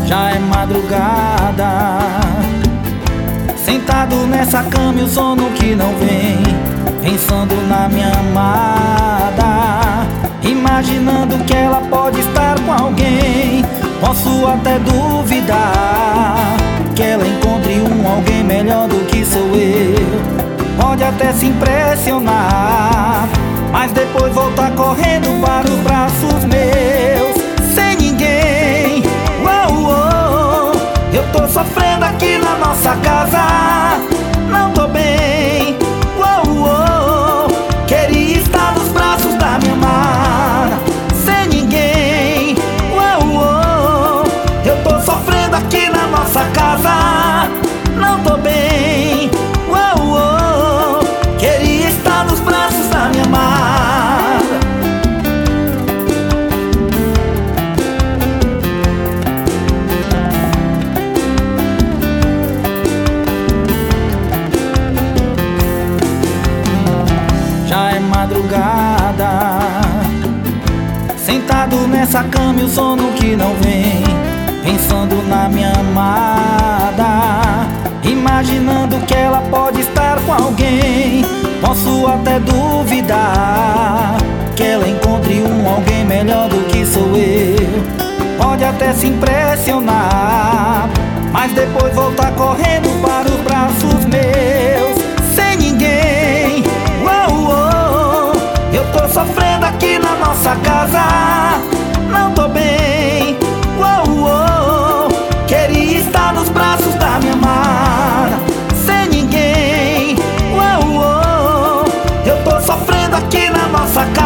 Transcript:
Já é madrugada, sentado nessa cama e o sono que não vem, pensando na minha amada, imaginando que ela pode estar com alguém. Posso até duvidar que ela encontre alguém melhor do que sou eu. Pode até se impressionar, mas depois voltar correndo para os braços meus. Sem ninguém, eu tô sofrendo aqui na nossa casa, não tô bem, queria estar nos braços da minha amada. Sem ninguém, eu tô sofrendo aqui na nossa casa, não tô bem, queria estar nos braços da minha amada. Já é madrugada, sentado nessa cama e o sono que não vem, pensando na minha amada, imaginando que ela pode estar com alguém. Posso até duvidar que ela encontre alguém melhor do que sou eu. Pode até se impressionar, mas depois voltar correndo para os braços meus. Sem ninguém, eu tô sofrendo aqui na nossa casa, não tô bem, queria estar nos braços da minha amada. Sem ninguém, eu tô sofrendo aqui na nossa casa.